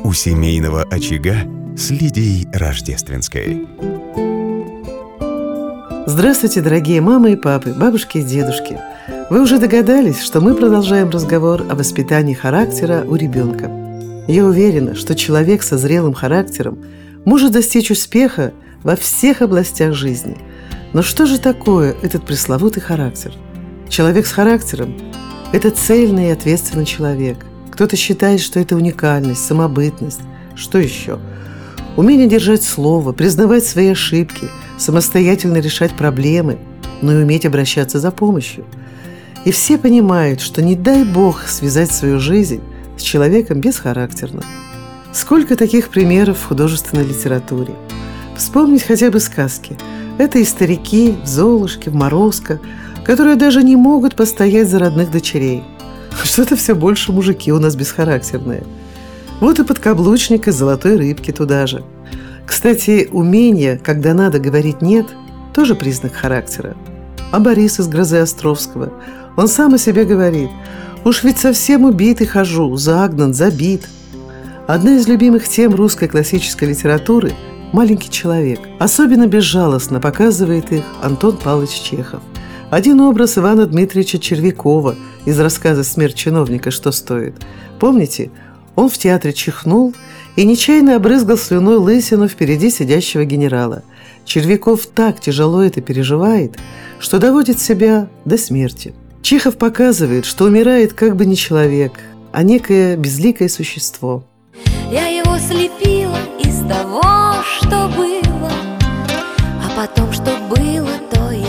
У семейного очага с Лидией Рождественской. Здравствуйте, дорогие мамы и папы, бабушки и дедушки. Вы уже догадались, что мы продолжаем разговор о воспитании характера у ребенка. Я уверена, что человек со зрелым характером может достичь успеха во всех областях жизни. Но что же такое этот пресловутый характер? Человек с характером – это цельный и ответственный человек. Кто-то считает, что это уникальность, самобытность. Что еще? Умение держать слово, признавать свои ошибки, самостоятельно решать проблемы, но и уметь обращаться за помощью. И все понимают, что не дай Бог связать свою жизнь с человеком бесхарактерным. Сколько таких примеров в художественной литературе. Вспомнить хотя бы сказки. Это и старики в «Золушке», в «Морозко», которые даже не могут постоять за родных дочерей. Что-то все больше мужики у нас бесхарактерные. Вот и «Подкаблучник» из «Золотой рыбки» туда же. Кстати, умение, когда надо говорить «нет», тоже признак характера. А Борис из «Грозы Островского», он сам о себе говорит: «Уж ведь совсем убитый хожу, загнан, забит». Одна из любимых тем русской классической литературы – «Маленький человек». Особенно безжалостно показывает их Антон Павлович Чехов. Один образ Ивана Дмитриевича Червякова из рассказа «Смерть чиновника. Что стоит». Помните? Он в театре чихнул и нечаянно обрызгал слюной лысину впереди сидящего генерала. Червяков так тяжело это переживает, что доводит себя до смерти. Чехов показывает, что умирает как бы не человек, а некое безликое существо. Я его слепила из того, что было, а потом, что было, то и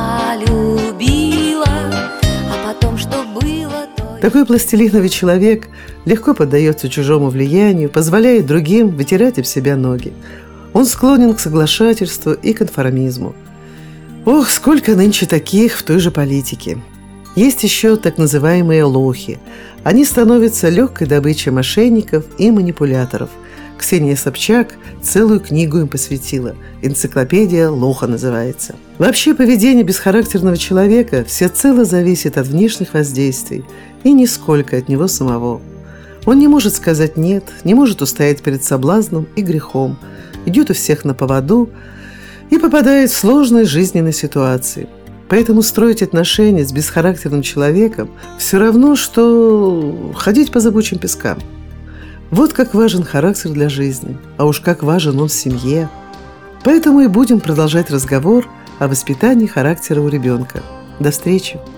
полюбила, а потом, что было, то и... Такой пластилиновый человек легко поддается чужому влиянию, позволяет другим вытирать об себя ноги. Он склонен к соглашательству и конформизму. Ох, сколько нынче таких в той же политике. Есть еще так называемые лохи. Они становятся легкой добычей мошенников и манипуляторов. Ксения Собчак целую книгу им посвятила. «Энциклопедия лоха» называется. Вообще, поведение бесхарактерного человека всецело зависит от внешних воздействий и нисколько от него самого. Он не может сказать «нет», не может устоять перед соблазном и грехом, идет у всех на поводу и попадает в сложные жизненные ситуации. Поэтому строить отношения с бесхарактерным человеком все равно, что ходить по зыбучим пескам. Вот как важен характер для жизни, а уж как важен он в семье. Поэтому и будем продолжать разговор о воспитании характера у ребенка. До встречи!